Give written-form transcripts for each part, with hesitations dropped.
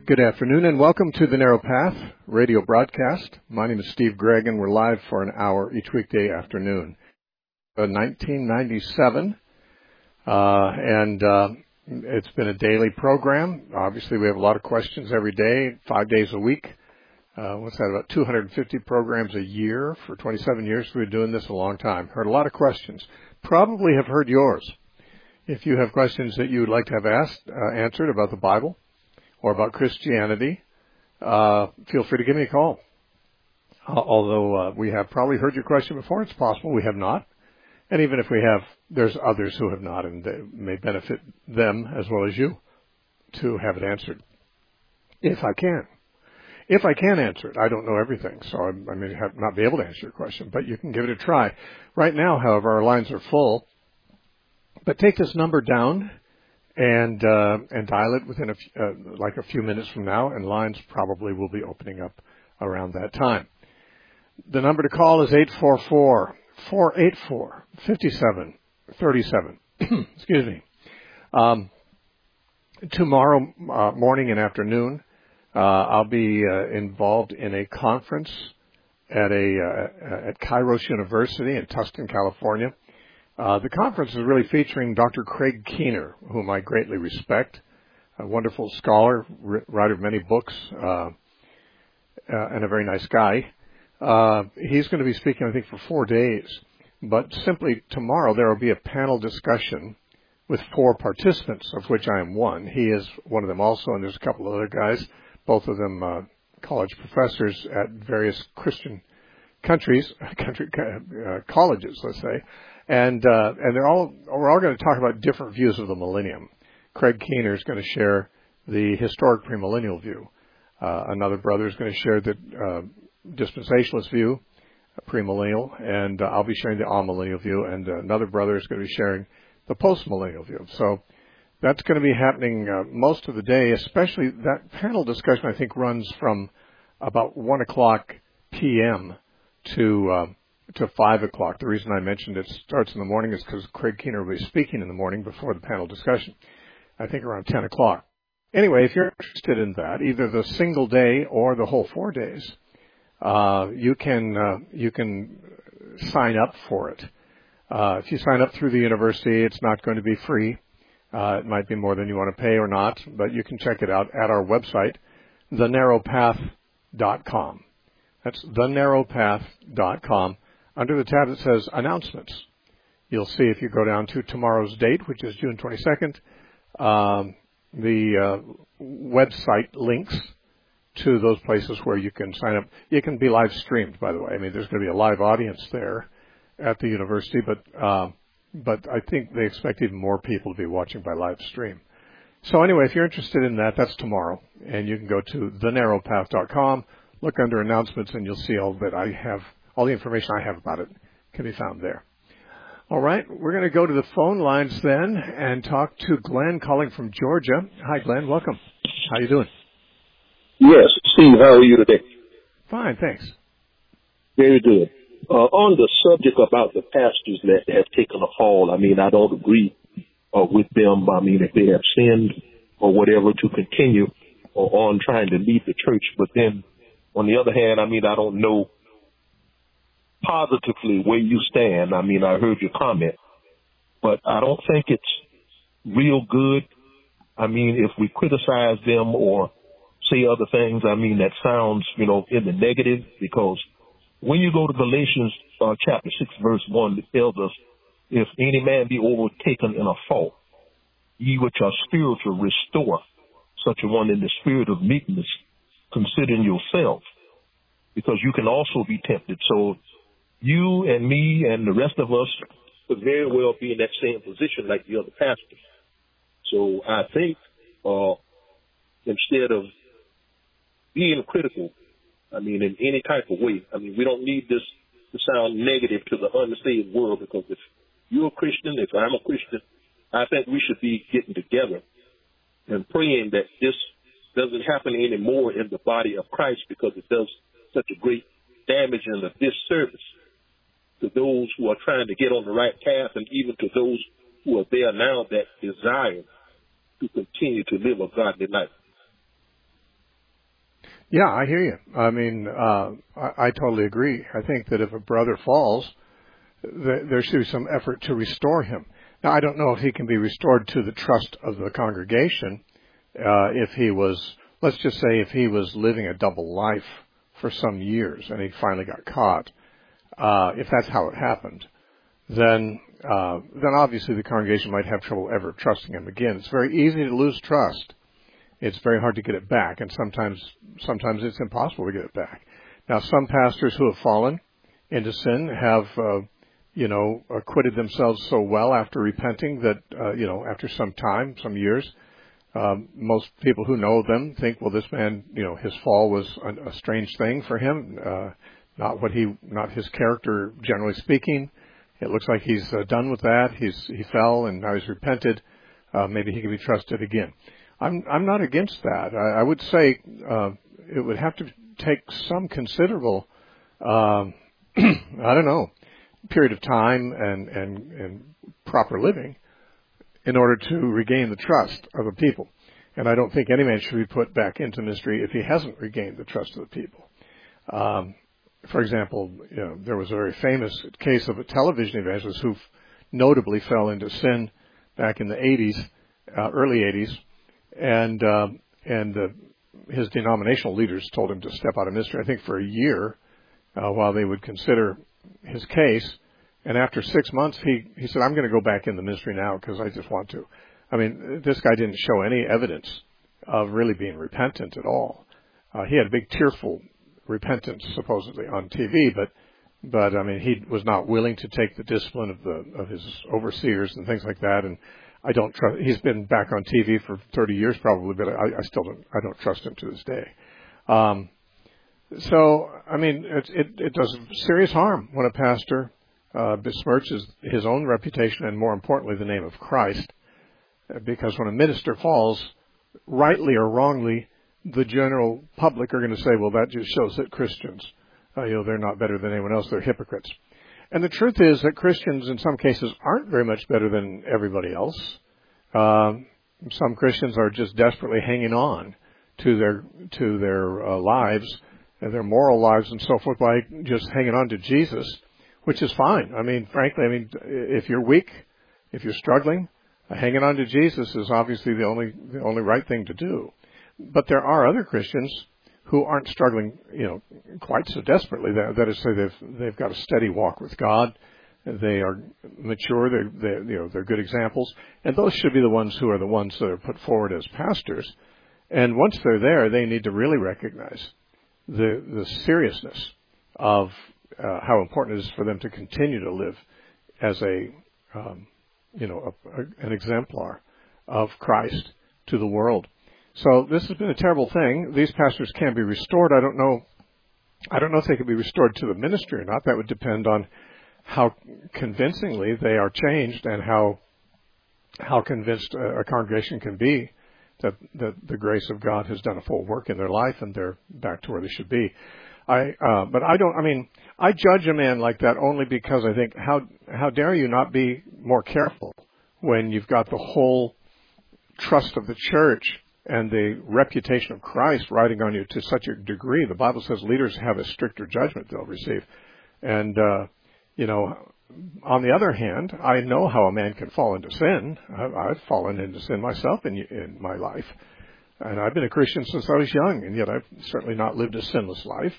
Good afternoon and welcome to the Narrow Path radio broadcast. My name is Steve Gregg and we're live for an hour each weekday afternoon. 1997, it's been a daily program. Obviously, we have a lot of questions every day, 5 days a week. What's that, about 250 programs a year for 27 years? We've been doing this a long time. Heard a lot of questions. Probably have heard yours. If you have questions that you would like to have answered about the Bible or about Christianity, feel free to give me a call. Although we have probably heard your question before, it's possible we have not. And even if we have, there's others who have not, and it may benefit them as well as you to have it answered. If I can. If I can answer it, I don't know everything, so I may not be able to answer your question, but you can give it a try. Right now, however, our lines are full. But take this number down and dial it within a few minutes from now, and lines probably will be opening up around that time. The number to call is 844-484-5737. Excuse me. Tomorrow morning and afternoon, I'll be involved in a conference at Kairos University in Tustin, California. The conference is really featuring Dr. Craig Keener, whom I greatly respect, a wonderful scholar, writer of many books, and a very nice guy. He's going to be speaking, I think, for 4 days. But simply tomorrow there will be a panel discussion with 4 participants, of which I am one. He is one of them also, and there's a couple of other guys, both of them college professors at various Christian colleges, let's say. And we're all going to talk about different views of the millennium. Craig Keener is going to share the historic premillennial view. Another brother is going to share the dispensationalist view, premillennial, and I'll be sharing the amillennial view, and another brother is going to be sharing the postmillennial view. So that's going to be happening most of the day, especially that panel discussion, I think, runs from about 1 o'clock p.m. to 5 o'clock. The reason I mentioned it starts in the morning is because Craig Keener will be speaking in the morning before the panel discussion, I think around 10 o'clock. Anyway, if you're interested in that, either the single day or the whole 4 days, you can sign up for it. If you sign up through the university, it's not going to be free. It might be more than you want to pay or not, but you can check it out at our website, thenarrowpath.com. That's thenarrowpath.com. Under the tab that says Announcements, you'll see, if you go down to tomorrow's date, which is June 22nd, the website links to those places where you can sign up. It can be live streamed, by the way. I mean, there's going to be a live audience there at the university, but I think they expect even more people to be watching by live stream. So anyway, if you're interested in that, that's tomorrow, and you can go to thenarrowpath.com, look under Announcements, and you'll see all the information I have about it can be found there. All right, we're going to go to the phone lines then and talk to Glenn calling from Georgia. Hi, Glenn. Welcome. How you doing? Yes, Steve, how are you today? Fine, thanks. Very good. On the subject about the pastors that have taken a fall, I mean, I don't agree with them. I mean, if they have sinned or whatever, to continue on trying to lead the church. But then, on the other hand, I mean, I don't know positively where you stand. I mean, I heard your comment, but I don't think it's real good. I mean, if we criticize them or say other things, I mean, that sounds, in the negative, because when you go to Galatians chapter 6, verse 1, it tells us, if any man be overtaken in a fault, ye which are spiritual restore such a one in the spirit of meekness, considering yourself, because you can also be tempted. So you and me and the rest of us could very well be in that same position like the other pastors. So I think instead of being critical, I mean, in any type of way, I mean, we don't need this to sound negative to the unsaved world, because if you're a Christian, if I'm a Christian, I think we should be getting together and praying that this doesn't happen anymore in the body of Christ, because it does such a great damage and a disservice to those who are trying to get on the right path, and even to those who are there now that desire to continue to live a godly life. Yeah, I hear you. I mean, I totally agree. I think that if a brother falls, there should be some effort to restore him. Now, I don't know if he can be restored to the trust of the congregation if he was, let's just say, if he was living a double life for some years and he finally got caught. If that's how it happened, then obviously the congregation might have trouble ever trusting him again. It's very easy to lose trust. It's very hard to get it back, and sometimes it's impossible to get it back. Now, some pastors who have fallen into sin have, acquitted themselves so well after repenting that, after some time, some years, most people who know them think, well, this man, his fall was a strange thing for him, not his character, generally speaking. It looks like he's done with that. He fell and now he's repented. Maybe he can be trusted again. I'm not against that. I would say it would have to take some considerable, period of time and proper living in order to regain the trust of the people. And I don't think any man should be put back into ministry if he hasn't regained the trust of the people. For example, there was a very famous case of a television evangelist who notably fell into sin back in the 80s, early 80s, and his denominational leaders told him to step out of ministry, I think for a year, while they would consider his case. And after 6 months, he said, I'm going to go back in the ministry now because I just want to. I mean, this guy didn't show any evidence of really being repentant at all. He had a big tearful repentance supposedly on TV, but I mean, he was not willing to take the discipline of his overseers and things like that. And I don't trust. He's been back on TV for 30 years probably, but I don't trust him to this day. So I mean, it does serious harm when a pastor besmirches his own reputation and, more importantly, the name of Christ, because when a minister falls, rightly or wrongly, the general public are going to say, well, that just shows that Christians, they're not better than anyone else, they're hypocrites. And the truth is that Christians in some cases aren't very much better than everybody else. Some Christians are just desperately hanging on to their lives, and their moral lives and so forth, by just hanging on to Jesus, which is fine. I mean, frankly, if you're weak, if you're struggling, hanging on to Jesus is obviously the only right thing to do. But there are other Christians who aren't struggling, quite so desperately. That is to say, they've got a steady walk with God. They are mature. They're good examples, and those should be the ones who are the ones that are put forward as pastors. And once they're there, they need to really recognize the seriousness of how important it is for them to continue to live as an exemplar of Christ to the world. So this has been a terrible thing. These pastors can be restored. I don't know if they can be restored to the ministry or not. That would depend on how convincingly they are changed and how convinced a congregation can be that the grace of God has done a full work in their life and they're back to where they should be. I judge a man like that only because I think, how dare you not be more careful when you've got the whole trust of the church and the reputation of Christ riding on you to such a degree. The Bible says leaders have a stricter judgment they'll receive. And, on the other hand, I know how a man can fall into sin. I've fallen into sin myself in my life. And I've been a Christian since I was young, and yet I've certainly not lived a sinless life.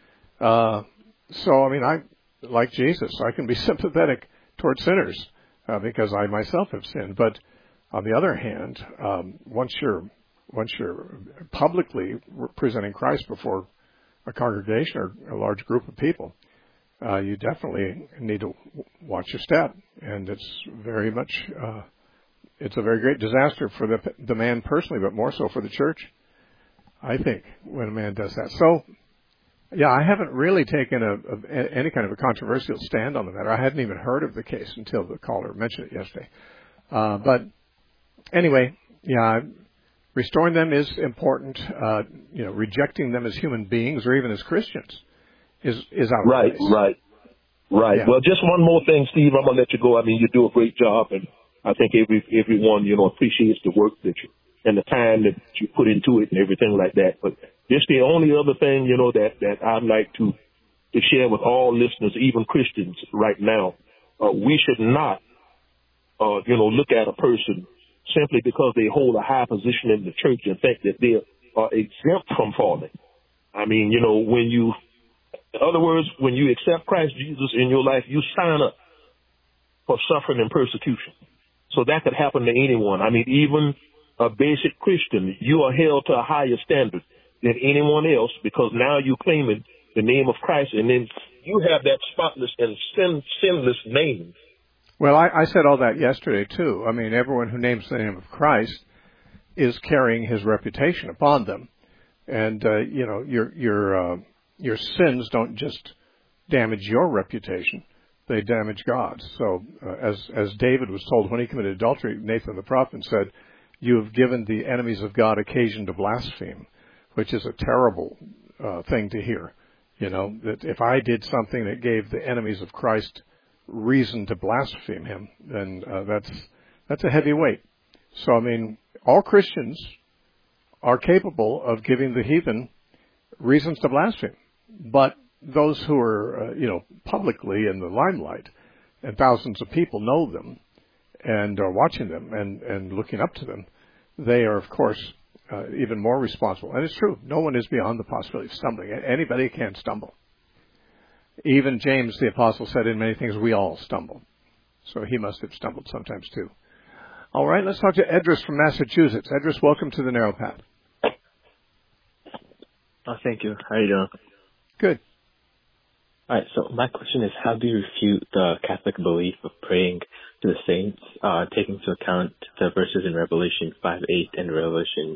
I, like Jesus, I can be sympathetic toward sinners because I myself have sinned. But on the other hand, once you're publicly presenting Christ before a congregation or a large group of people, you definitely need to watch your step. And it's very much, it's a very great disaster for the man personally, but more so for the church, I think, when a man does that. So, yeah, I haven't really taken any kind of a controversial stand on the matter. I hadn't even heard of the case until the caller mentioned it yesterday. But anyway, yeah, restoring them is important. Rejecting them as human beings or even as Christians is out of place. Right. Yeah. Well, just one more thing, Steve. I'm gonna let you go. I mean, you do a great job, and I think everyone appreciates the work that you and the time that you put into it and everything like that. But It's the only other thing, that I'd like to share with all listeners, even Christians right now. We should not, look at a person simply because they hold a high position in the church and think that they are exempt from falling. I mean, in other words, when you accept Christ Jesus in your life, you sign up for suffering and persecution. So that could happen to anyone. I mean, even a basic Christian, you are held to a higher standard than anyone else because now you're claiming the name of Christ, and then you have that spotless and sinless name. Well, I said all that yesterday, too. I mean, everyone who names the name of Christ is carrying his reputation upon them. And, your sins don't just damage your reputation. They damage God's. So, as David was told when he committed adultery, Nathan the prophet said, "You have given the enemies of God occasion to blaspheme," which is a terrible thing to hear. That if I did something that gave the enemies of Christ reason to blaspheme him, then that's a heavy weight. So, I mean, all Christians are capable of giving the heathen reasons to blaspheme. But those who are, publicly in the limelight, and thousands of people know them and are watching them and looking up to them, they are, of course, even more responsible. And it's true. No one is beyond the possibility of stumbling. Anybody can stumble. Even James the Apostle said in many things, we all stumble. So he must have stumbled sometimes too. All right, let's talk to Edris from Massachusetts. Edris, welcome to the Narrow Path. Oh, thank you. How are you doing? Good. All right, so my question is, how do you refute the Catholic belief of praying to the saints, taking into account the verses in Revelation 5:8 and Revelation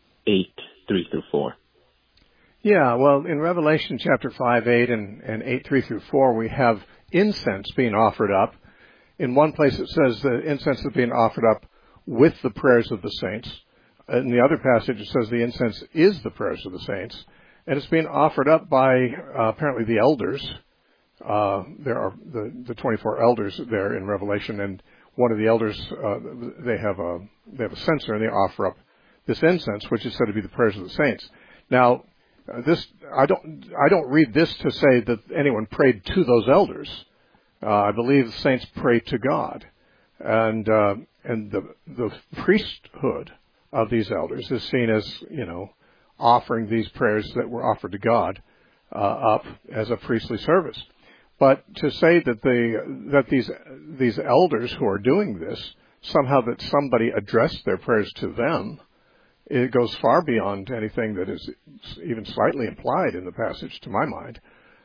8:3-4? Yeah, well, in Revelation chapter 5:8 and 8:3-4, we have incense being offered up. In one place it says the incense is being offered up with the prayers of the saints. In the other passage it says the incense is the prayers of the saints. And it's being offered up by apparently the elders. There are the 24 elders there in Revelation, and one of the elders, they have a censer, and they offer up this incense, which is said to be the prayers of the saints. Now, I don't read this to say that anyone prayed to those elders. I believe the saints pray to God, and the priesthood of these elders is seen as offering these prayers that were offered to God up as a priestly service. But to say that these elders who are doing this, somehow that somebody addressed their prayers to them, it goes far beyond anything that is even slightly implied in the passage, to my mind.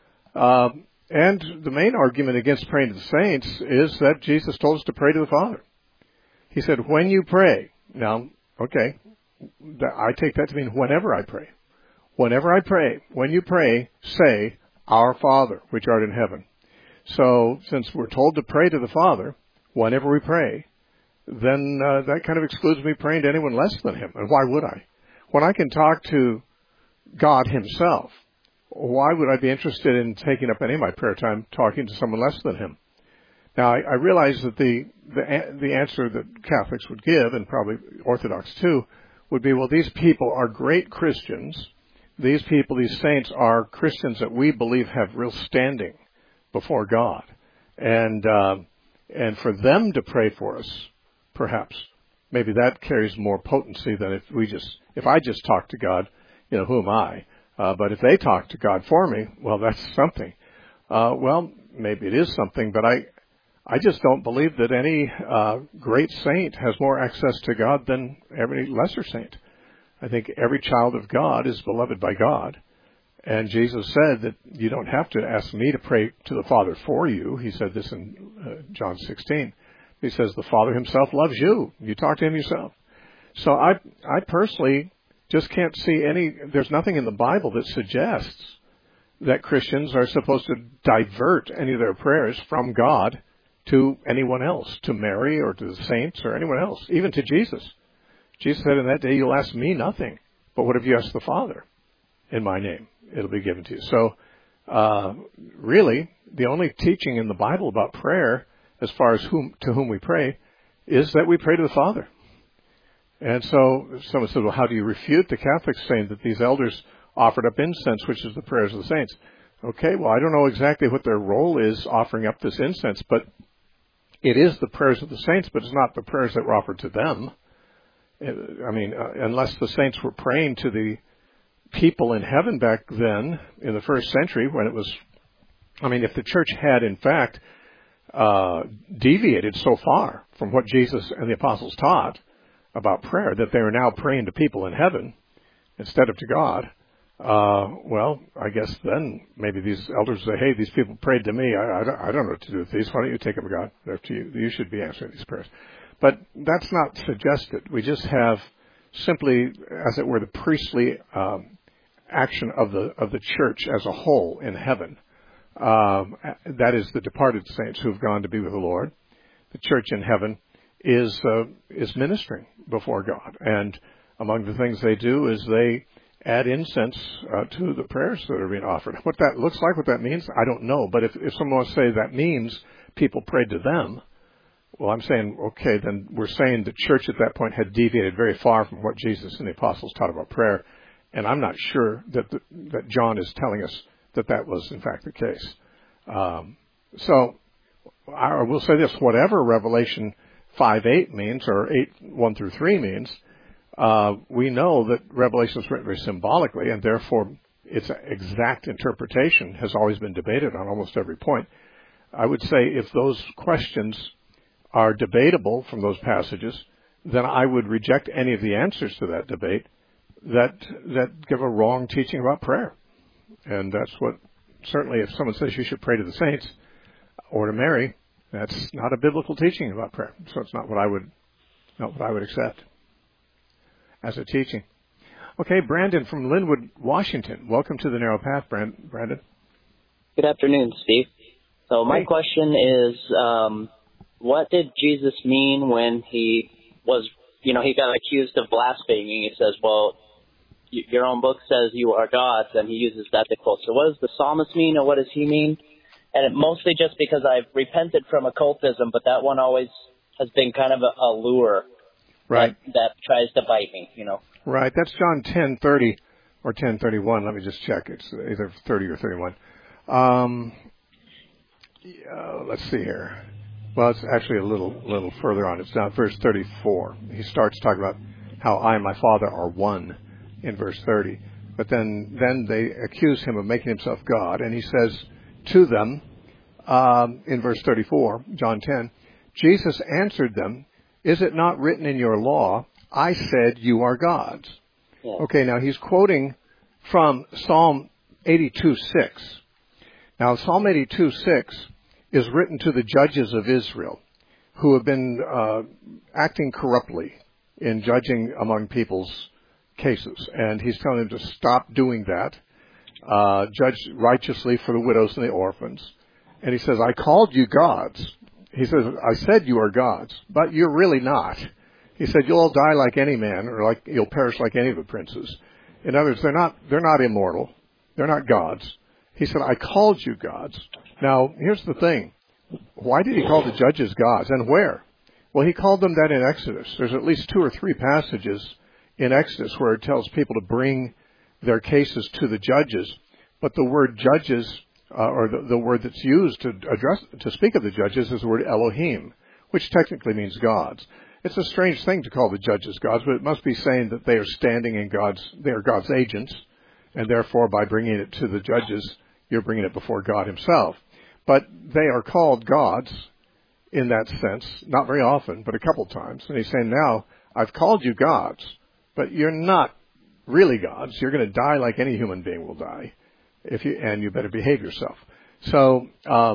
And the main argument against praying to the saints is that Jesus told us to pray to the Father. He said, when you pray. Now, okay, I take that to mean whenever I pray. Whenever I pray, when you pray, say, Our Father, which art in heaven. So, since we're told to pray to the Father, whenever we pray, then that kind of excludes me praying to anyone less than Him. And why would I? When I can talk to God Himself, why would I be interested in taking up any of my prayer time talking to someone less than Him? Now, I realize that the answer that Catholics would give, and probably Orthodox too, would be, well, these people are great Christians. These people, these saints, are Christians that we believe have real standing before God. And for them to pray for us, perhaps, maybe that carries more potency than if I just talk to God, who am I? But if they talk to God for me, well, that's something. Well, maybe it is something, but I just don't believe that any great saint has more access to God than every lesser saint. I think every child of God is beloved by God. And Jesus said that you don't have to ask me to pray to the Father for you. He said this in John 16. He says the Father Himself loves you. You talk to Him yourself. So I personally just can't see there's nothing in the Bible that suggests that Christians are supposed to divert any of their prayers from God to anyone else, to Mary or to the saints or anyone else, even to Jesus. Jesus said, in that day you'll ask me nothing, but what have you asked the Father in my name? It'll be given to you. So, really, the only teaching in the Bible about prayer, as far as to whom we pray, is that we pray to the Father. And so, someone said, well, how do you refute the Catholics saying that these elders offered up incense, which is the prayers of the saints. Okay, well, I don't know exactly what their role is offering up this incense, but it is the prayers of the saints, but it's not the prayers that were offered to them. I mean, unless the saints were praying to the people in heaven back then, in the first century, when it was, I mean, if the church had, in fact, deviated so far from what Jesus and the apostles taught about prayer, that they are now praying to people in heaven instead of to God, well, I guess then maybe these elders say, hey, these people prayed to me. I don't know what to do with these. Why don't you take them to God? They're up to you. You should be answering these prayers. But that's not suggested. We just have simply, as it were, the priestly action of the church as a whole in heaven. That is the departed saints who have gone to be with the Lord. The church in heaven is ministering before God. And among the things they do is they add incense to the prayers that are being offered. What that looks like, what that means, I don't know. But if someone wants to say that means people prayed to them, well, I'm saying, okay, then we're saying the church at that point had deviated very far from what Jesus and the apostles taught about prayer. And I'm not sure that John is telling us that was in fact the case. So I will say this, whatever Revelation 5:8 means, or 8:1-3 means, we know that Revelation is written very symbolically, and therefore its exact interpretation has always been debated on almost every point. I would say if those questions are debatable from those passages, then I would reject any of the answers to that debate that give a wrong teaching about prayer. And that's what, certainly if someone says you should pray to the saints or to Mary, that's not a biblical teaching about prayer. So it's not what I would accept as a teaching. Okay, Brandon from Linwood, Washington. Welcome to the Narrow Path, Brandon. Good afternoon, Steve. So my question is, what did Jesus mean when he was, he got accused of blaspheming? He says, well, your own book says you are gods, and he uses that to quote. So what does the psalmist mean, or what does he mean? And mostly just because I've repented from occultism, but that one always has been kind of a lure. Right. That tries to bite me, Right. That's John 10:30 or 10:31. Let me just check. It's either 30 or 31. Let's see here. Well, it's actually a little further on. It's now verse 34. He starts talking about how I and my Father are one in verse 30. But then they accuse him of making himself God, and he says to them in verse 34, John 10, Jesus answered them, is it not written in your law, I said you are gods? Yeah. Okay, now he's quoting from Psalm 82:6. Now, Psalm 82:6 is written to the judges of Israel who have been acting corruptly in judging among people's cases. And he's telling them to stop doing that, judge righteously for the widows and the orphans. And he says, I called you gods. He says, I said you are gods, but you're really not. He said, you'll all die like any man, or like you'll perish like any of the princes. In other words, they're not immortal. They're not gods. He said, I called you gods. Now, here's the thing. Why did he call the judges gods, and where? Well, he called them that in Exodus. There's at least 2 or 3 passages in Exodus where it tells people to bring their cases to the judges. But the word judges, or the word that's used to speak of the judges, is the word Elohim, which technically means gods. It's a strange thing to call the judges gods, but it must be saying that they are standing in they are God's agents, and therefore by bringing it to the judges, you're bringing it before God himself. But they are called gods in that sense, not very often, but a couple times. And he's saying, now, I've called you gods, but you're not really gods. You're going to die like any human being will die, and you better behave yourself. So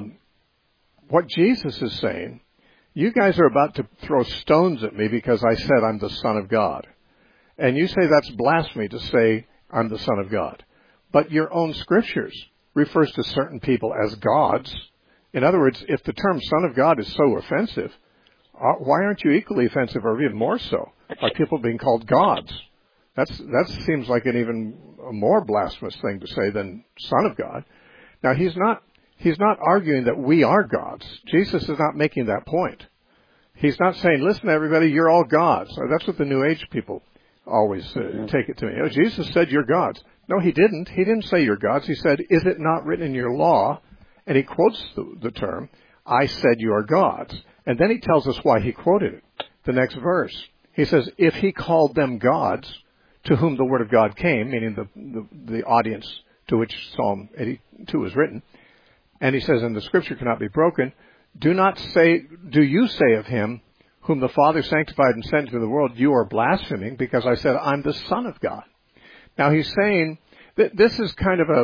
what Jesus is saying, you guys are about to throw stones at me because I said I'm the Son of God. And you say that's blasphemy to say I'm the Son of God. But your own scriptures refers to certain people as gods. In other words, if the term Son of God is so offensive, why aren't you equally offensive, or even more so? Are people being called gods? That seems like an even more blasphemous thing to say than Son of God. Now, he's not arguing that we are gods. Jesus is not making that point. He's not saying, listen, everybody, you're all gods. That's what the New Age people always take it to me. Jesus said you're gods. No, he didn't. He didn't say you're gods. He said, is it not written in your law? And he quotes the term, I said you are gods. And then he tells us why he quoted it. The next verse. He says, if he called them gods, to whom the word of God came, meaning the audience to which Psalm 82 is written. And he says, and the scripture cannot be broken. Do you say of him, whom the Father sanctified and sent into the world, you are blaspheming, because I said, I'm the Son of God. Now he's saying that this is kind of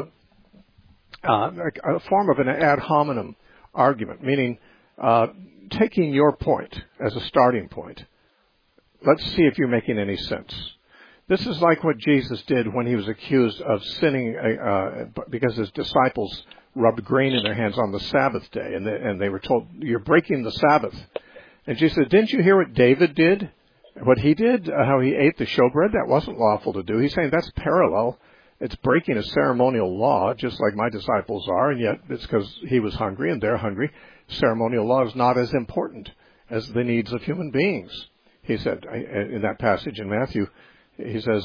a form of an ad hominem argument, meaning taking your point as a starting point. Let's see if you're making any sense. This is like what Jesus did when he was accused of sinning because his disciples rubbed grain in their hands on the Sabbath day, and they were told, you're breaking the Sabbath. And Jesus said, didn't you hear what David did? What he did, how he ate the showbread? That wasn't lawful to do. He's saying that's parallel. It's breaking a ceremonial law, just like my disciples are, and yet it's because he was hungry and they're hungry. Ceremonial law is not as important as the needs of human beings. He said in that passage in Matthew, he says,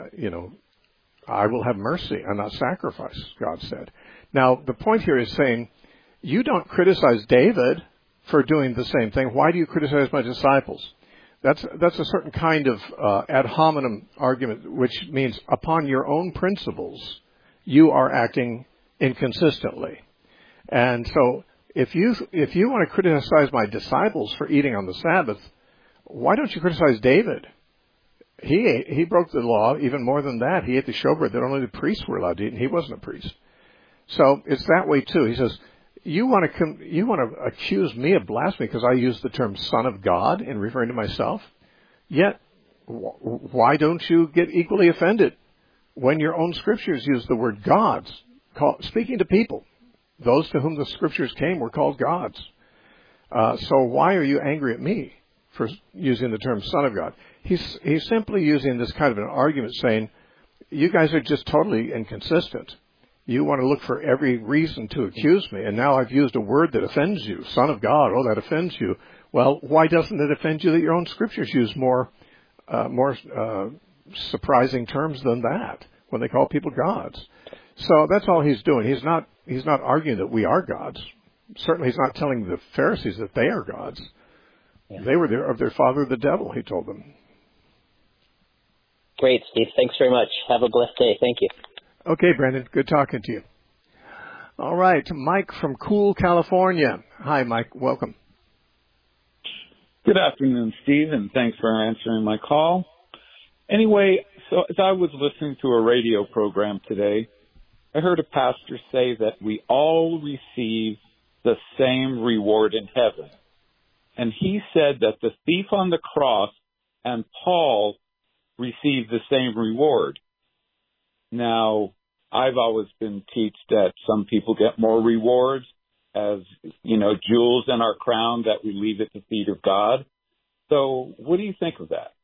I will have mercy and not sacrifice, God said. Now, the point here is saying, you don't criticize David for doing the same thing. Why do you criticize my disciples? That's a certain kind of ad hominem argument, which means upon your own principles, you are acting inconsistently. And so, if you want to criticize my disciples for eating on the Sabbath, why don't you criticize David? He broke the law even more than that. He ate the showbread that only the priests were allowed to eat, and he wasn't a priest. So it's that way too. He says, you want to accuse me of blasphemy because I use the term Son of God in referring to myself? Yet, why don't you get equally offended when your own scriptures use the word gods, speaking to people? Those to whom the scriptures came were called gods. So why are you angry at me for using the term Son of God? He's simply using this kind of an argument saying, you guys are just totally inconsistent. You want to look for every reason to accuse me, and now I've used a word that offends you. Son of God, oh, that offends you. Well, why doesn't it offend you that your own scriptures use more surprising terms than that when they call people gods? So that's all he's doing. He's not arguing that we are gods. Certainly he's not telling the Pharisees that they are gods. Yeah. They were of their father the devil, he told them. Great, Steve. Thanks very much. Have a blessed day. Thank you. Okay, Brandon. Good talking to you. All right. Mike from Cool, California. Hi, Mike. Welcome. Good afternoon, Steve, and thanks for answering my call. Anyway, so as I was listening to a radio program today, I heard a pastor say that we all receive the same reward in heaven. And he said that the thief on the cross and Paul received the same reward. Now, I've always been taught that some people get more rewards as, jewels in our crown that we leave at the feet of God. So what do you think of that?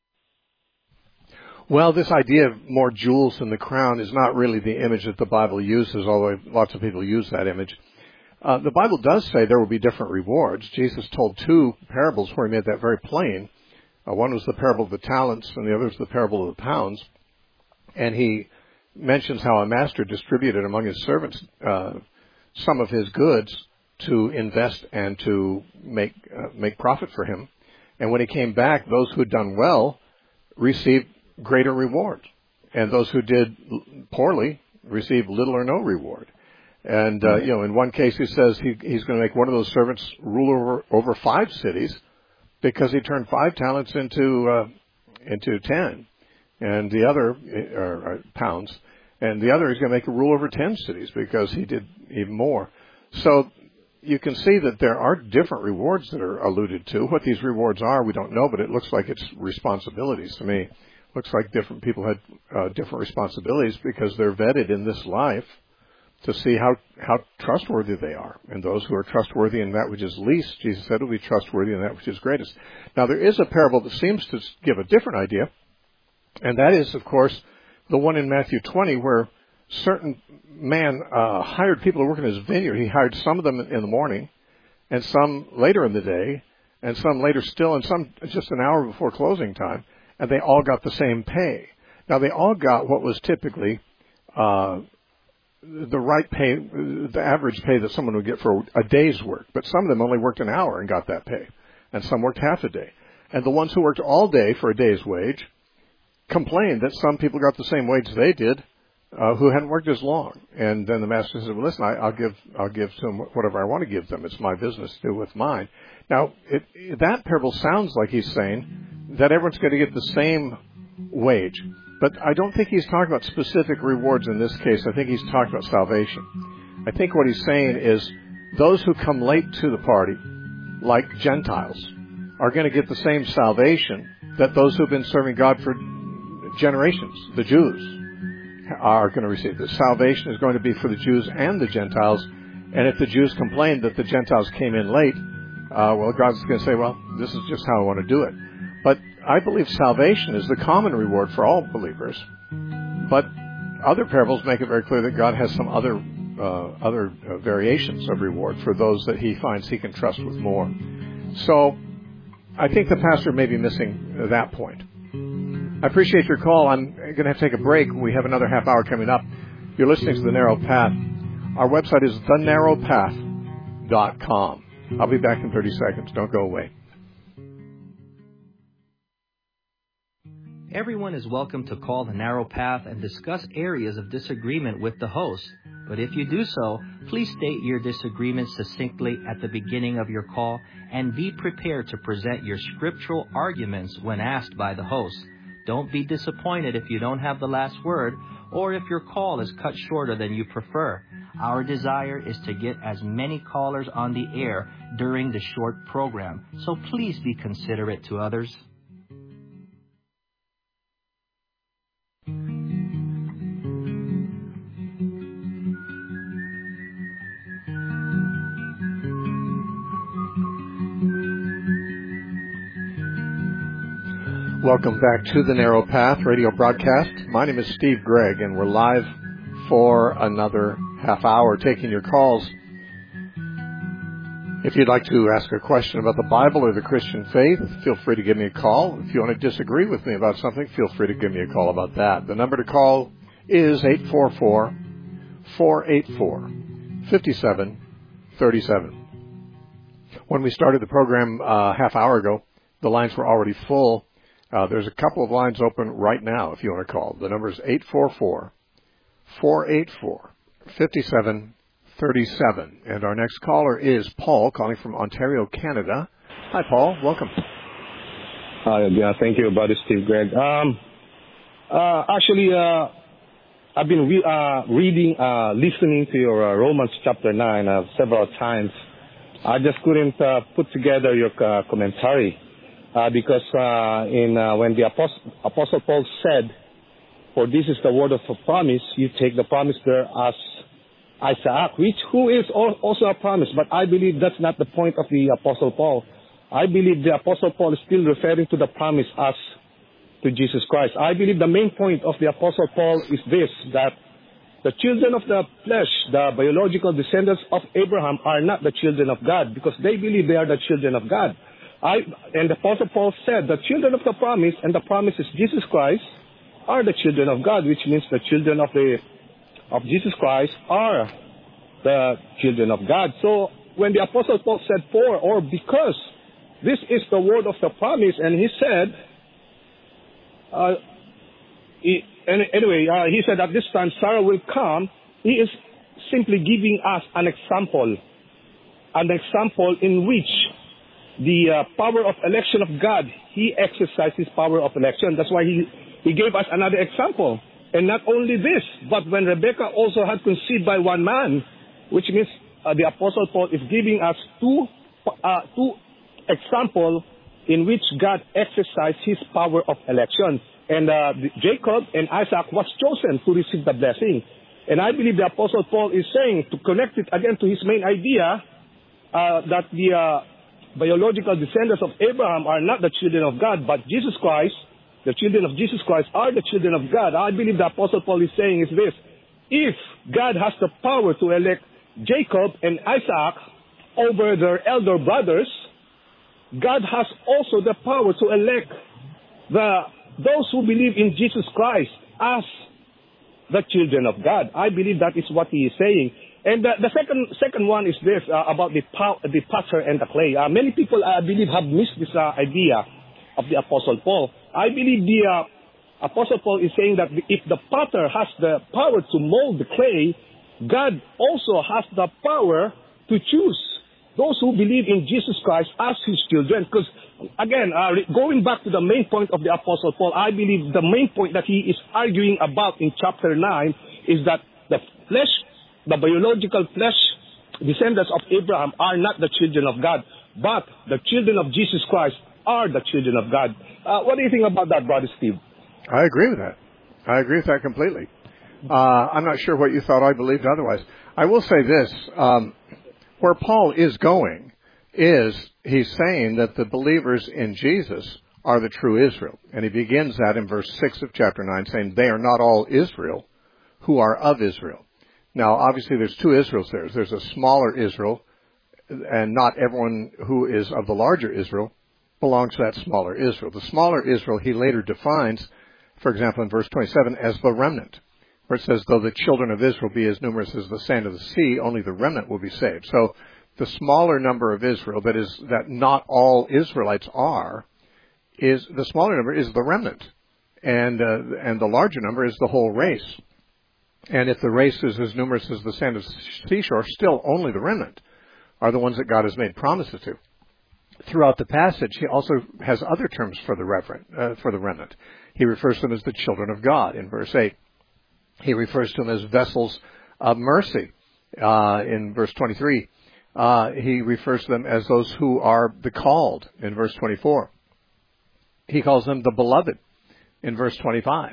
Well, this idea of more jewels in the crown is not really the image that the Bible uses, although lots of people use that image. The Bible does say there will be different rewards. Jesus told two parables where he made that very plain. One was the parable of the talents, and the other was the parable of the pounds. And he mentions how a master distributed among his servants some of his goods to invest and to make profit for him. And when he came back, those who had done well received greater reward, and those who did poorly received little or no reward. And in one case, he says he's going to make one of those servants rule over 5 cities because he turned 5 talents into 10, and the other pounds, and the other he's going to make a rule over 10 cities because he did even more. So you can see that there are different rewards that are alluded to. What these rewards are, we don't know, but it looks like it's responsibilities to me. Looks like different people had different responsibilities because they're vetted in this life to see how trustworthy they are. And those who are trustworthy in that which is least, Jesus said, will be trustworthy in that which is greatest. Now, there is a parable that seems to give a different idea, and that is, of course, the one in Matthew 20 where certain man hired people to work in his vineyard. He hired some of them in the morning, and some later in the day, and some later still, and some just an hour before closing time, and they all got the same pay. Now, they all got what was typically the right pay, the average pay that someone would get for a day's work. But some of them only worked an hour and got that pay, and some worked half a day. And the ones who worked all day for a day's wage complained that some people got the same wage they did, who hadn't worked as long. And then the master said, well, listen, I'll give to them whatever I want to give them. It's my business to do with mine. Now, that parable sounds like he's saying that everyone's going to get the same wage. But I don't think he's talking about specific rewards in this case. I think he's talking about salvation. I think what he's saying is those who come late to the party, like Gentiles, are going to get the same salvation that those who have been serving God for generations, the Jews, are going to receive. The salvation is going to be for the Jews and the Gentiles. And if the Jews complain that the Gentiles came in late, well, God's going to say, well, this is just how I want to do it. But I believe salvation is the common reward for all believers. But other parables make it very clear that God has some other variations of reward for those that he finds he can trust with more. So I think the pastor may be missing that point. I appreciate your call. I'm going to have to take a break. We have another half hour coming up. You're listening to The Narrow Path. Our website is thenarrowpath.com. I'll be back in 30 seconds. Don't go away. Everyone is welcome to call The Narrow Path and discuss areas of disagreement with the host. But if you do so, please state your disagreement succinctly at the beginning of your call and be prepared to present your scriptural arguments when asked by the host. Don't be disappointed if you don't have the last word or if your call is cut shorter than you prefer. Our desire is to get as many callers on the air during the short program, so please be considerate to others. Welcome back to the Narrow Path radio broadcast. My name is Steve Gregg, and we're live for another half hour taking your calls. If you'd like to ask a question about the Bible or the Christian faith, feel free to give me a call. If you want to disagree with me about something, feel free to give me a call about that. The number to call is 844-484-5737. When we started the program half hour ago, the lines were already full. There's a couple of lines open right now if you want to call. The number is 844-484-5737. And our next caller is Paul, calling from Ontario, Canada. Hi, Paul. Welcome. Hi, yeah, thank you, Buddy Steve Gregg. Actually, I've been listening to your Romans chapter 9 several times. I just couldn't put together your commentary. Because when the Apostle Paul said, for this is the word of a promise, you take the promise there as Isaac, who is also a promise. But I believe that's not the point of the Apostle Paul. I believe the Apostle Paul is still referring to the promise as to Jesus Christ. I believe the main point of the Apostle Paul is this, that the children of the flesh, the biological descendants of Abraham, are not the children of God because they believe they are the children of God. And the Apostle Paul said the children of the promise, and the promise is Jesus Christ, are the children of God, which means the children of Jesus Christ are the children of God. So when the Apostle Paul said for or because, this is the word of the promise, and he said, he said at this time Sarah will come. He is simply giving us an example in which the power of election of God, he exercised his power of election. That's why he gave us another example. And not only this, but when Rebekah also had conceived by one man, which means the Apostle Paul is giving us two examples in which God exercised his power of election. And Jacob and Isaac was chosen to receive the blessing. And I believe the Apostle Paul is saying, to connect it again to his main idea, that the biological descendants of Abraham are not the children of God, but Jesus Christ, the children of Jesus Christ are the children of God. I believe the Apostle Paul is saying is this: if God has the power to elect Jacob and Isaac over their elder brothers, God has also the power to elect those who believe in Jesus Christ as the children of God. I believe that is what he is saying. And the second one is this, about the potter and the clay. Many people, I believe, have missed this idea of the Apostle Paul. I believe the Apostle Paul is saying that if the potter has the power to mold the clay, God also has the power to choose those who believe in Jesus Christ as his children. Because, again, going back to the main point of the Apostle Paul, I believe the main point that he is arguing about in chapter 9 is that the flesh, the biological flesh descendants of Abraham are not the children of God, but the children of Jesus Christ are the children of God. What do you think about that, Brother Steve? I agree with that. I agree with that completely. I'm not sure what you thought I believed otherwise. I will say this. Where Paul is going is he's saying that the believers in Jesus are the true Israel. And he begins that in verse 6 of chapter 9, saying they are not all Israel who are of Israel. Now, obviously, there's two Israels there. There's a smaller Israel, and not everyone who is of the larger Israel belongs to that smaller Israel. The smaller Israel he later defines, for example, in verse 27, as the remnant, where it says, though the children of Israel be as numerous as the sand of the sea, only the remnant will be saved. So the smaller number of Israel, that not all Israelites are, is the smaller number is the remnant, and the larger number is the whole race. And if the race is as numerous as the sand of the seashore, still only the remnant are the ones that God has made promises to. Throughout the passage, he also has other terms for the remnant. He refers to them as the children of God in verse 8. He refers to them as vessels of mercy in verse 23. He refers to them as those who are the called in verse 24. He calls them the beloved in verse 25.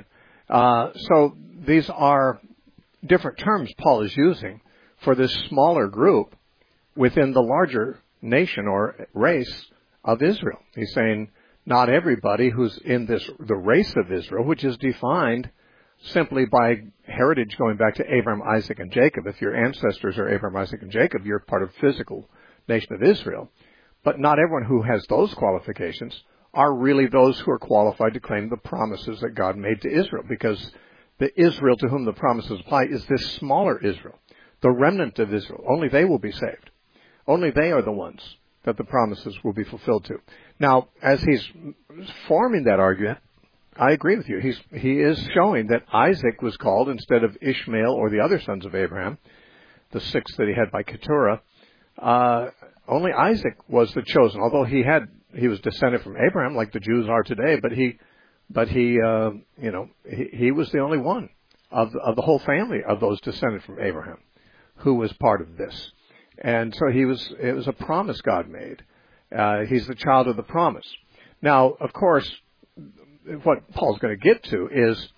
So these are different terms Paul is using for this smaller group within the larger nation or race of Israel. He's saying not everybody who's in the race of Israel, which is defined simply by heritage going back to Abraham, Isaac, and Jacob. If your ancestors are Abraham, Isaac, and Jacob, you're part of the physical nation of Israel. But not everyone who has those qualifications are really those who are qualified to claim the promises that God made to Israel, because the Israel to whom the promises apply is this smaller Israel, the remnant of Israel. Only they will be saved. Only they are the ones that the promises will be fulfilled to. Now, as he's forming that argument, I agree with you. He is showing that Isaac was called instead of Ishmael or the other sons of Abraham, the six that he had by Keturah. Only Isaac was the chosen, although he was descended from Abraham like the Jews are today, but he was the only one of the whole family of those descended from Abraham who was part of this. And so it was a promise God made. He's the child of the promise. Now, of course, what Paul's going to get to is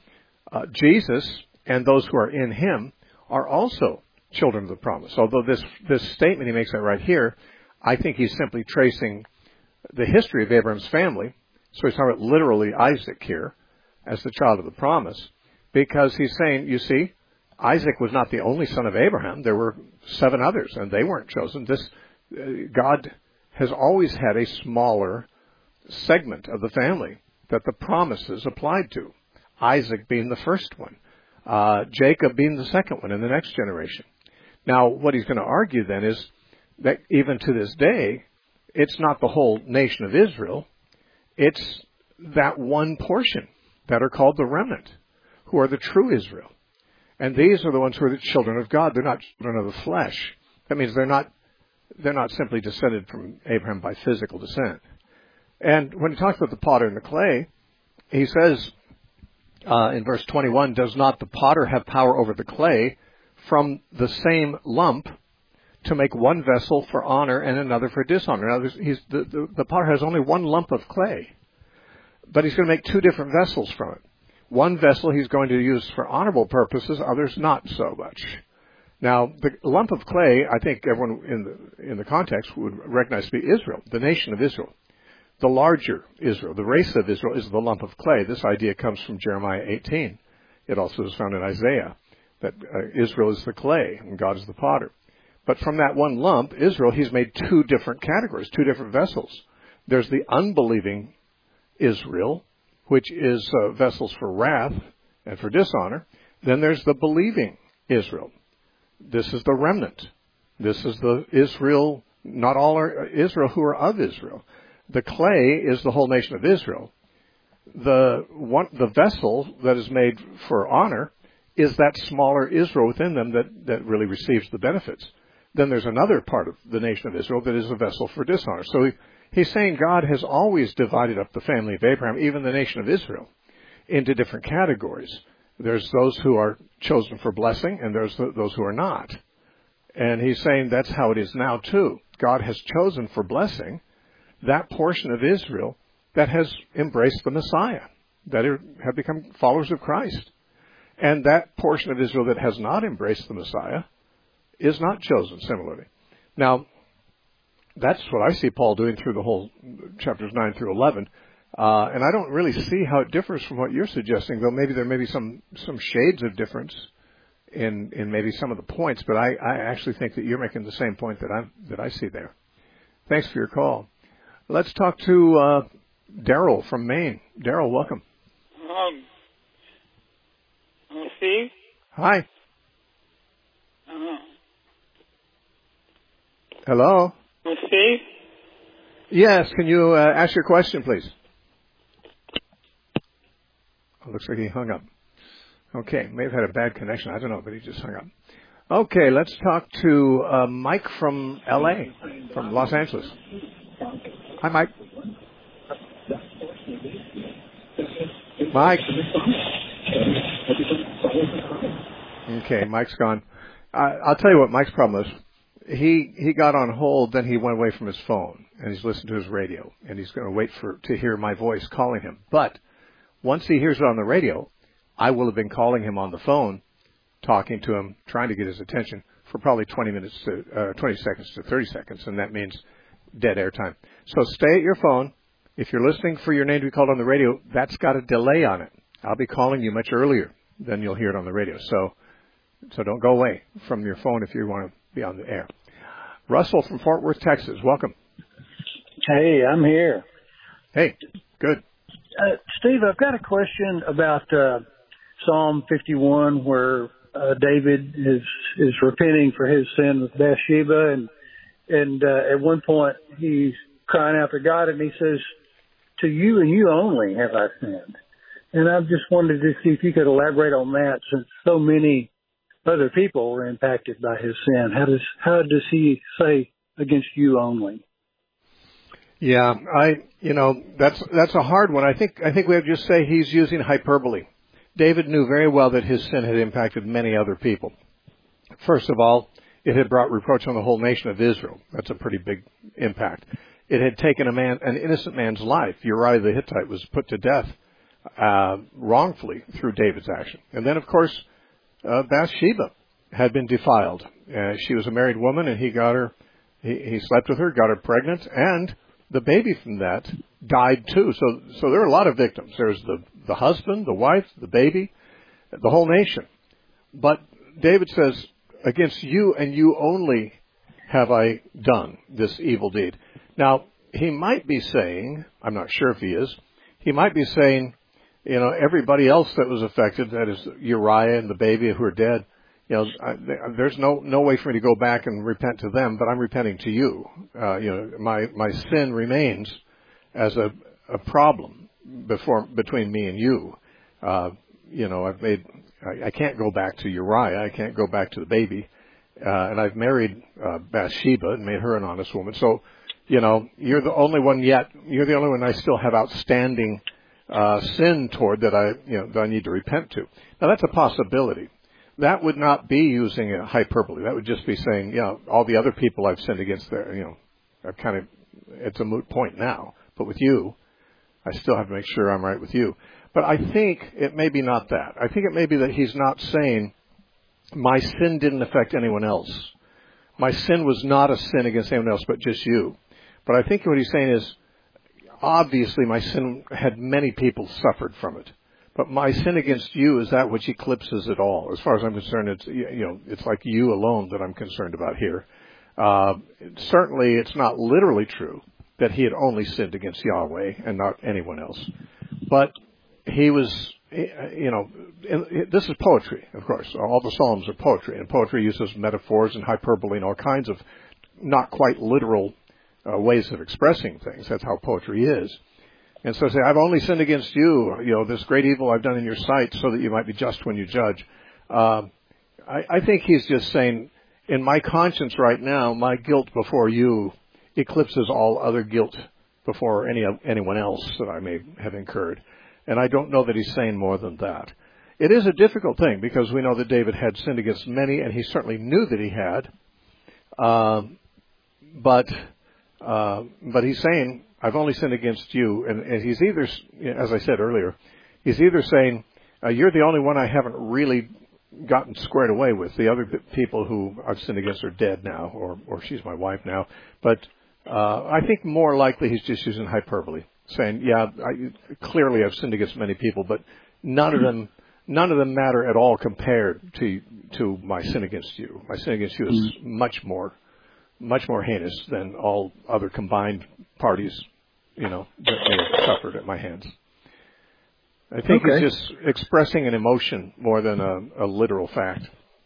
Jesus and those who are in him are also children of the promise. Although this statement he makes that right here, I think he's simply tracing the history of Abraham's family. So he's talking about literally Isaac here as the child of the promise, because he's saying, you see, Isaac was not the only son of Abraham. There were 7 others, and they weren't chosen. God has always had a smaller segment of the family that the promises applied to. Isaac being the first one, Jacob being the second one in the next generation. Now, what he's going to argue then is that even to this day, it's not the whole nation of Israel. It's that one portion that are called the remnant, who are the true Israel. And these are the ones who are the children of God. They're not children of the flesh. That means they're not simply descended from Abraham by physical descent. And when he talks about the potter and the clay, he says in verse 21, does not the potter have power over the clay from the same lump to make one vessel for honor and another for dishonor? Now, the potter has only one lump of clay, but he's going to make 2 different vessels from it. One vessel he's going to use for honorable purposes, others not so much. Now, the lump of clay, I think everyone in the context would recognize to be Israel, the nation of Israel. The larger Israel, the race of Israel, is the lump of clay. This idea comes from Jeremiah 18. It also is found in Isaiah, that Israel is the clay and God is the potter. But from that one lump, Israel, he's made 2 different categories, 2 different vessels. There's the unbelieving Israel, which is vessels for wrath and for dishonor. Then there's the believing Israel. This is the remnant. This is the Israel, not all are Israel who are of Israel. The clay is the whole nation of Israel. The vessel that is made for honor is that smaller Israel within them that really receives the benefits. Then there's another part of the nation of Israel that is a vessel for dishonor. So he's saying God has always divided up the family of Abraham, even the nation of Israel, into different categories. There's those who are chosen for blessing, and there's those who are not. And he's saying that's how it is now too. God has chosen for blessing that portion of Israel that has embraced the Messiah, that have become followers of Christ. And that portion of Israel that has not embraced the Messiah is not chosen similarly. Now, that's what I see Paul doing through the whole chapters 9 through 11. And I don't really see how it differs from what you're suggesting, though maybe there may be some shades of difference in maybe some of the points, but I actually think that you're making the same point that I see there. Thanks for your call. Let's talk to Daryl from Maine. Daryl, welcome. Steve? Hi. Hello? Steve? Yes, can you ask your question, please? Oh, looks like he hung up. Okay, may have had a bad connection. I don't know, but he just hung up. Okay, let's talk to Mike from L.A., from Los Angeles. Hi, Mike. Mike. Okay, Mike's gone. I'll tell you what Mike's problem is. He got on hold, then he went away from his phone, and he's listening to his radio, and he's going to wait to hear my voice calling him. But once he hears it on the radio, I will have been calling him on the phone, talking to him, trying to get his attention for probably 20 seconds to 30 seconds, and that means dead air time. So stay at your phone. If you're listening for your name to be called on the radio, that's got a delay on it. I'll be calling you much earlier than you'll hear it on the radio. So don't go away from your phone if you want to be on the air. Russell from Fort Worth, Texas. Welcome. Hey, I'm here. Hey, good. Steve, I've got a question about Psalm 51, where David is repenting for his sin with Bathsheba, and at one point he's crying out to God, and he says, "To you and you only have I sinned." And I just wanted to see if you could elaborate on that, since so many other people were impacted by his sin. How does he say against you only? Yeah, that's a hard one. I think we have to just say he's using hyperbole. David knew very well that his sin had impacted many other people. First of all, it had brought reproach on the whole nation of Israel. That's a pretty big impact. It had taken an innocent man's life. Uriah the Hittite was put to death wrongfully through David's action. And then, of course, Bathsheba had been defiled. She was a married woman, and he slept with her, got her pregnant, and the baby from that died too. So there are a lot of victims. There's the husband, the wife, the baby, the whole nation. But David says, "Against you and you only have I done this evil deed." Now, he might be saying, I'm not sure if he is, he might be saying, everybody else that was affected, that is Uriah and the baby who are dead, there's no way for me to go back and repent to them, but I'm repenting to you. My sin remains as a problem between me and you. I can't go back to Uriah. I can't go back to the baby. And I've married Bathsheba and made her an honest woman. So, you're the only one you're the only one I still have outstanding sin toward that I need to repent to. Now, that's a possibility. That would not be using a hyperbole. That would just be saying, all the other people I've sinned against there, it's a moot point now. But with you, I still have to make sure I'm right with you. But I think it may be not that. I think it may be that he's not saying, my sin didn't affect anyone else. My sin was not a sin against anyone else but just you. But I think what he's saying is, obviously my sin had many people suffered from it. But my sin against you is that which eclipses it all. As far as I'm concerned, it's like you alone that I'm concerned about here. Certainly it's not literally true that he had only sinned against Yahweh and not anyone else. But he was this is poetry, of course. All the Psalms are poetry, and poetry uses metaphors and hyperbole and all kinds of not quite literal ways of expressing things. That's how poetry is. And so say, I've only sinned against you, this great evil I've done in your sight, so that you might be just when you judge. I think he's just saying, in my conscience right now, my guilt before you eclipses all other guilt before anyone else that I may have incurred. And I don't know that he's saying more than that. It is a difficult thing because we know that David had sinned against many, and he certainly knew that he had. But he's saying, I've only sinned against you. And he's either, as I said earlier, he's either saying, you're the only one I haven't really gotten squared away with. The other people who I've sinned against are dead now, or she's my wife now. But I think more likely he's just using hyperbole, saying, clearly I've sinned against many people, but none of them matter at all compared to my sin against you. My sin against you is much more heinous than all other combined parties, that may have suffered at my hands. I think he's just expressing an emotion more than a literal fact.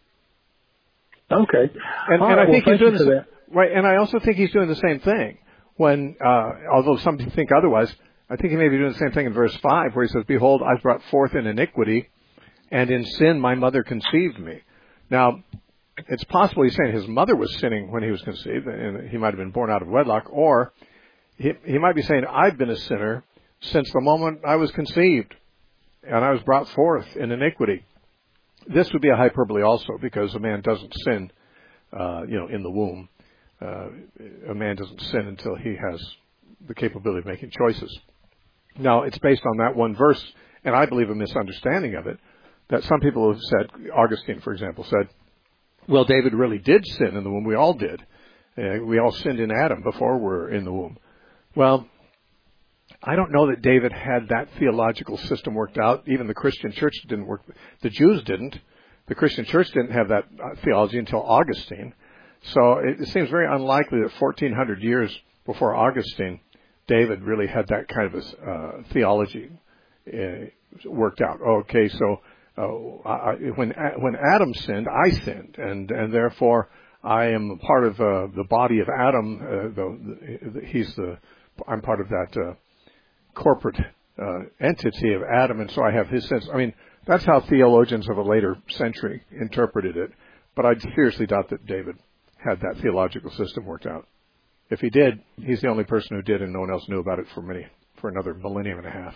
Okay. And I think he's doing that. Right, and I also think he's doing the same thing when, although some people think otherwise, I think he may be doing the same thing in verse 5 where he says, behold, I've brought forth in iniquity, and in sin my mother conceived me. Now, it's possible he's saying his mother was sinning when he was conceived, and he might have been born out of wedlock, or he might be saying, I've been a sinner since the moment I was conceived, and I was brought forth in iniquity. This would be a hyperbole also, because a man doesn't sin, in the womb. A man doesn't sin until he has the capability of making choices. Now, it's based on that one verse, and I believe a misunderstanding of it, that some people have said, Augustine, for example, said, well, David really did sin in the womb. We all did. We all sinned in Adam before we're in the womb. Well, I don't know that David had that theological system worked out. Even the Christian church didn't work. The Jews didn't. The Christian church didn't have that theology until Augustine. So it seems very unlikely that 1,400 years before Augustine, David really had that kind of theology worked out. Okay, so when Adam sinned, I sinned, and therefore I am part of the body of Adam. I'm part of that corporate entity of Adam, and so I have his sins. I mean, that's how theologians of a later century interpreted it. But I seriously doubt that David had that theological system worked out. If he did, he's the only person who did, and no one else knew about it for another millennium and a half.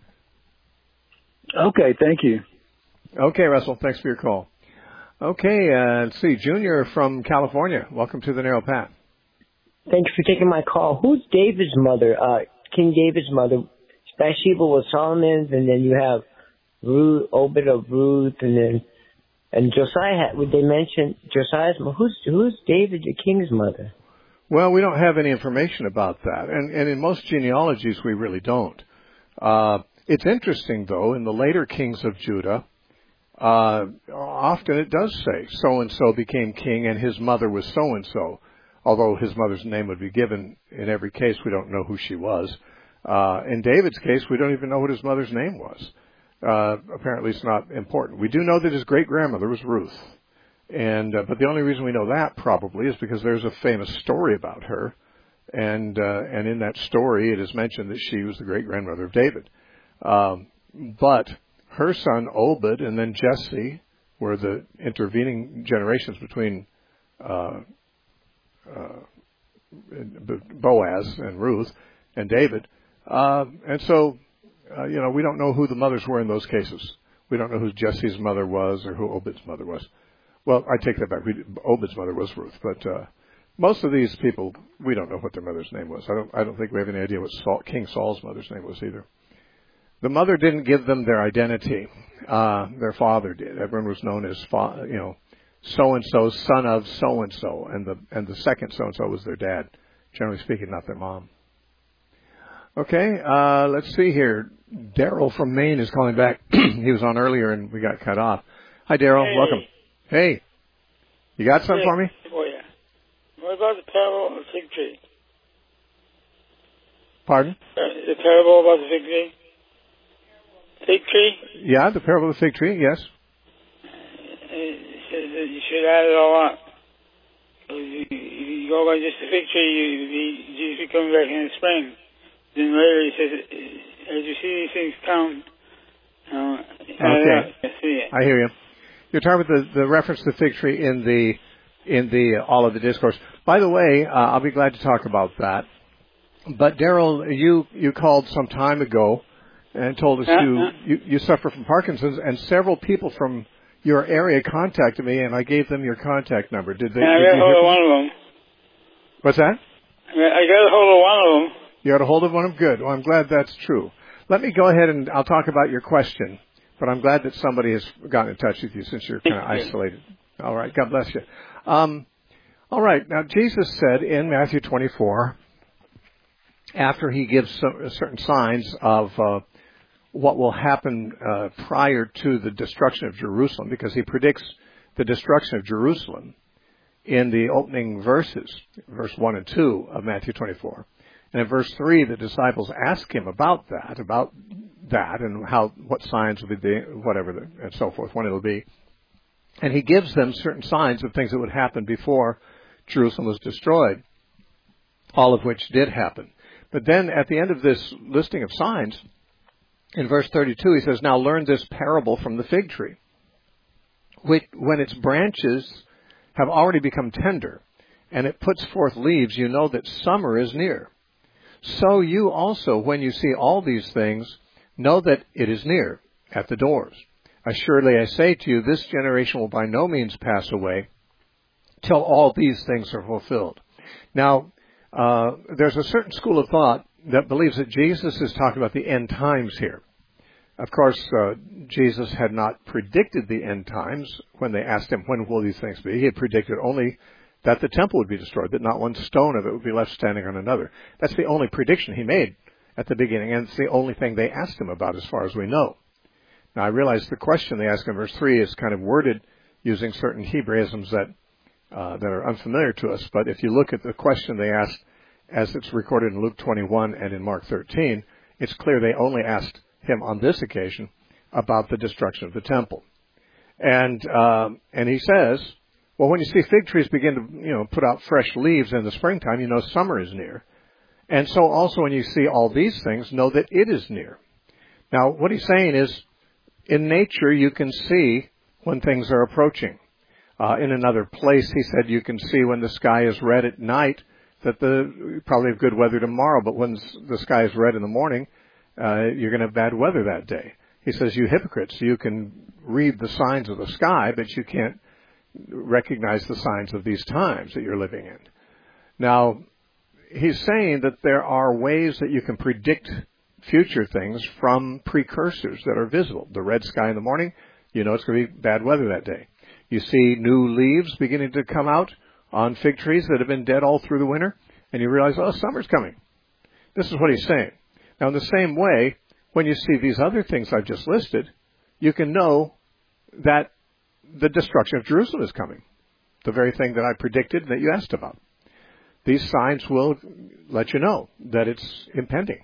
Okay, thank you. Okay, Russell, thanks for your call. Okay, let's see, Junior from California. Welcome to the Narrow Path. Thanks for taking my call. Who's David's mother? King David's mother. Bathsheba was Solomon's, and then you have Ruth, Obed of Ruth, and Josiah. Would they mention Josiah's mother? Who's David, the king's mother? Well, we don't have any information about that, and in most genealogies we really don't. It's interesting, though, in the later kings of Judah, often it does say so-and-so became king and his mother was so-and-so. Although his mother's name would be given in every case, we don't know who she was. In David's case, we don't even know what his mother's name was. Apparently it's not important. We do know that his great-grandmother was Ruth. But the only reason we know that probably is because there's a famous story about her. And in that story, it is mentioned that she was the great-grandmother of David. But her son Obed and then Jesse were the intervening generations between Boaz and Ruth and David. And so, we don't know who the mothers were in those cases. We don't know who Jesse's mother was or who Obed's mother was. Well, I take that back. Obed's mother was Ruth, but most of these people, we don't know what their mother's name was. I don't think we have any idea what King Saul's mother's name was either. The mother didn't give them their identity. Their father did. Everyone was known as, so-and-so, son of so-and-so, and the second so-and-so was their dad. Generally speaking, not their mom. Okay, let's see here. Daryl from Maine is calling back. He was on earlier and we got cut off. Hi, Daryl. Hey. Welcome. Hey. You got something for me? Oh, yeah. What about the parable of the fig tree? Pardon? The parable about the fig tree? fig tree? Yeah, the parable of the fig tree, yes. It says that you should add it all up. If you go by just the fig tree, Jesus will be coming back in the spring. Then later he says, as you see these things come, okay. I hear you. You're talking about the reference to the fig tree in the Olivet Discourse. By the way, I'll be glad to talk about that. But Daryl, you called some time ago and told us you suffer from Parkinson's, and several people from your area contacted me, and I gave them your contact number. Did they? I got a hold of one of them. What's that? I got a hold of one of them. You got a hold of one of them? Good. Well, I'm glad that's true. Let me go ahead and I'll talk about your question, but I'm glad that somebody has gotten in touch with you since you're kind of isolated. All right. God bless you. All right. Now, Jesus said in Matthew 24, after he gives certain signs of what will happen prior to the destruction of Jerusalem, because he predicts the destruction of Jerusalem in the opening verses, verse 1 and 2 of Matthew 24. And in verse 3, the disciples ask him about that and what signs will be there, whatever, and so forth, when it'll be. And he gives them certain signs of things that would happen before Jerusalem was destroyed, all of which did happen. But then at the end of this listing of signs, in verse 32, he says, now learn this parable from the fig tree, which, when its branches have already become tender, and it puts forth leaves, you know that summer is near. So you also, when you see all these things, know that it is near, at the doors. Assuredly I say to you, this generation will by no means pass away till all these things are fulfilled. Now, there's a certain school of thought that believes that Jesus is talking about the end times here. Of course, Jesus had not predicted the end times when they asked him, when will these things be? He had predicted only that the temple would be destroyed, that not one stone of it would be left standing on another. That's the only prediction he made at the beginning, and it's the only thing they asked him about as far as we know. Now, I realize the question they ask in verse 3 is kind of worded using certain Hebraisms that are unfamiliar to us, but if you look at the question they asked as it's recorded in Luke 21 and in Mark 13, it's clear they only asked him on this occasion about the destruction of the temple. And he says, well, when you see fig trees begin to, put out fresh leaves in the springtime, you know summer is near. And so also when you see all these things, know that it is near. Now, what he's saying is, in nature, you can see when things are approaching. In another place, he said you can see when the sky is red at night, that you probably have good weather tomorrow, but when the sky is red in the morning, you're going to have bad weather that day. He says, you hypocrites, you can read the signs of the sky, but you can't recognize the signs of these times that you're living in. Now, he's saying that there are ways that you can predict future things from precursors that are visible. The red sky in the morning, you know it's going to be bad weather that day. You see new leaves beginning to come out on fig trees that have been dead all through the winter, and you realize, oh, summer's coming. This is what he's saying. Now, in the same way, when you see these other things I've just listed, you can know that the destruction of Jerusalem is coming, the very thing that I predicted that you asked about. These signs will let you know that it's impending.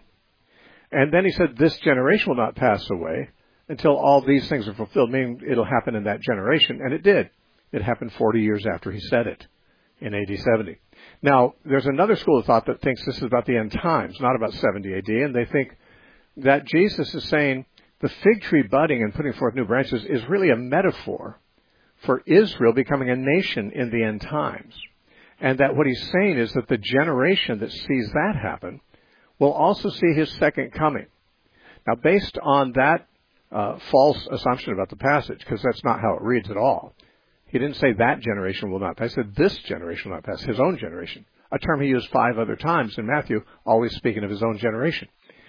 And then he said, this generation will not pass away until all these things are fulfilled, meaning it'll happen in that generation, and it did. It happened 40 years after he said it in AD 70. Now, there's another school of thought that thinks this is about the end times, not about 70 AD, and they think that Jesus is saying the fig tree budding and putting forth new branches is really a metaphor for Israel becoming a nation in the end times. And that what he's saying is that the generation that sees that happen will also see his second coming. Now, based on that false assumption about the passage, because that's not how it reads at all, he didn't say that generation will not pass. He said this generation will not pass, his own generation, a term he used 5 other times in Matthew, always speaking of his own generation.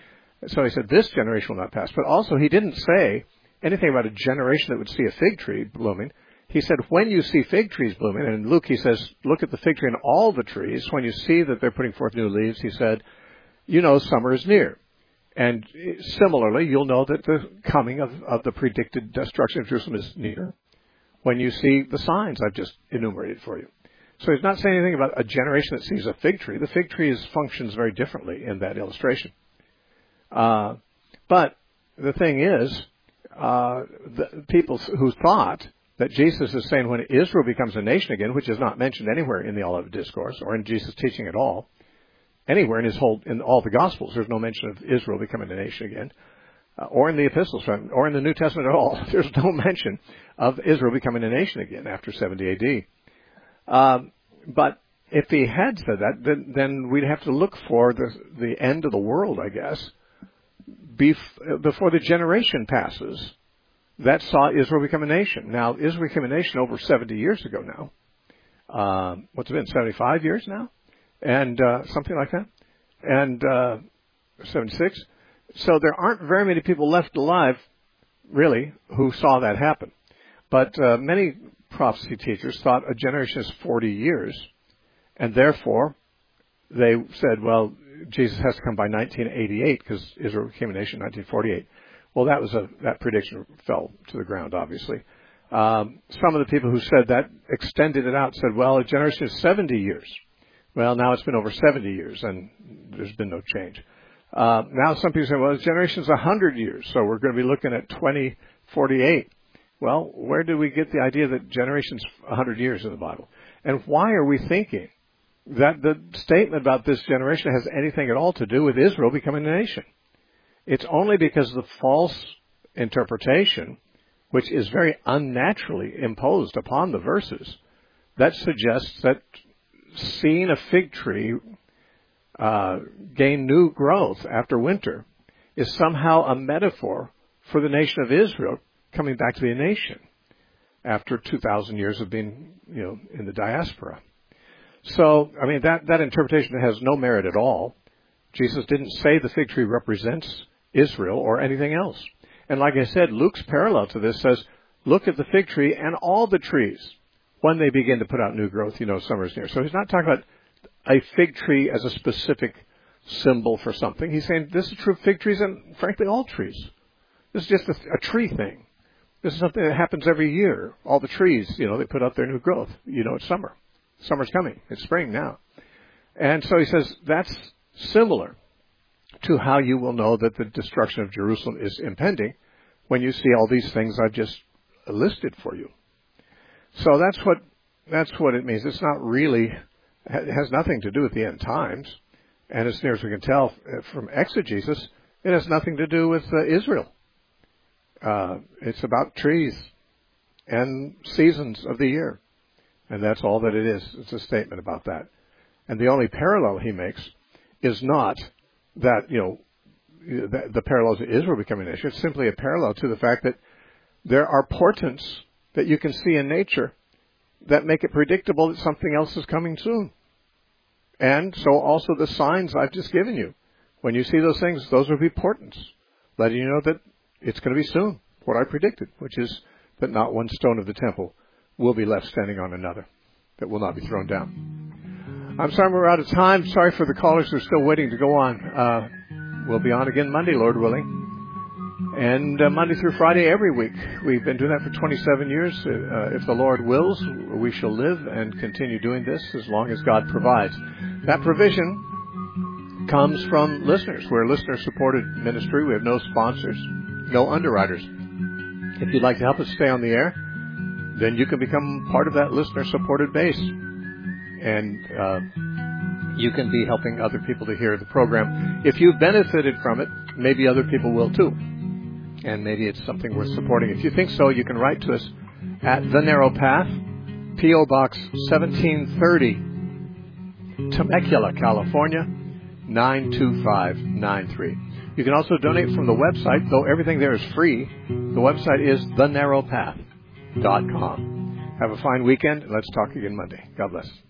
So he said this generation will not pass. But also he didn't say anything about a generation that would see a fig tree blooming. He said, when you see fig trees blooming, and in Luke he says, look at the fig tree and all the trees. When you see that they're putting forth new leaves, he said, you know summer is near. And similarly, you'll know that the coming of the predicted destruction of Jerusalem is near when you see the signs I've just enumerated for you. So he's not saying anything about a generation that sees a fig tree. The fig tree functions very differently in that illustration. But the thing is, the people who thought that Jesus is saying when Israel becomes a nation again, which is not mentioned anywhere in the Olivet Discourse or in Jesus' teaching at all, anywhere in all the Gospels, there's no mention of Israel becoming a nation again, or in the epistles, or in the New Testament at all. There's no mention of Israel becoming a nation again after 70 AD. But if he had said that, then we'd have to look for the end of the world, I guess, before the generation passes that saw Israel become a nation. Now, Israel became a nation over 70 years ago now. What's it been, 75 years now? And something like that. And 76. So there aren't very many people left alive, really, who saw that happen. But many prophecy teachers thought a generation is 40 years, and therefore they said, well, Jesus has to come by 1988 because Israel became a nation in 1948. Well, that prediction fell to the ground, obviously. Some of the people who said that extended it out, said, well, a generation is 70 years. Well, now it's been over 70 years, and there's been no change. Now some people say, well, a generation is 100 years, so we're going to be looking at 2048. Well, where do we get the idea that generation's 100 years in the Bible? And why are we thinking that the statement about this generation has anything at all to do with Israel becoming a nation? It's only because of the false interpretation, which is very unnaturally imposed upon the verses, that suggests that seeing a fig tree gain new growth after winter is somehow a metaphor for the nation of Israel coming back to be a nation after 2,000 years of being, in the diaspora. So, I mean, that interpretation has no merit at all. Jesus didn't say the fig tree represents Israel or anything else. And like I said, Luke's parallel to this says, look at the fig tree and all the trees when they begin to put out new growth, summer's near. So he's not talking about a fig tree as a specific symbol for something. He's saying this is true of fig trees and, frankly, all trees. This is just a tree thing. This is something that happens every year. All the trees, they put out their new growth. It's summer. Summer's coming. It's spring now. And so he says that's similar to how you will know that the destruction of Jerusalem is impending when you see all these things I've just listed for you. So that's what it means. It's not really, it has nothing to do with the end times. And as near as we can tell from exegesis, it has nothing to do with Israel. It's about trees and seasons of the year. And that's all that it is. It's a statement about that. And the only parallel he makes is not that, the parallel to Israel becoming a nation. It's simply a parallel to the fact that there are portents that you can see in nature that make it predictable that something else is coming soon. And so also the signs I've just given you. When you see those things, those will be portents, letting you know that it's going to be soon, what I predicted, which is that not one stone of the temple will be left standing on another, that will not be thrown down. I'm sorry we're out of time. Sorry for the callers who are still waiting to go on. We'll be on again Monday, Lord willing. And Monday through Friday every week. We've been doing that for 27 years. If the Lord wills, we shall live and continue doing this as long as God provides. That provision comes from listeners. We're a listener-supported ministry. We have no sponsors, no underwriters. If you'd like to help us stay on the air, then you can become part of that listener-supported base. And you can be helping other people to hear the program. If you've benefited from it, maybe other people will too. And maybe it's something worth supporting. If you think so, you can write to us at The Narrow Path, P.O. Box 1730, Temecula, California, 92593. You can also donate from the website, though everything there is free. The website is thenarrowpath.com. Have a fine weekend, and let's talk again Monday. God bless.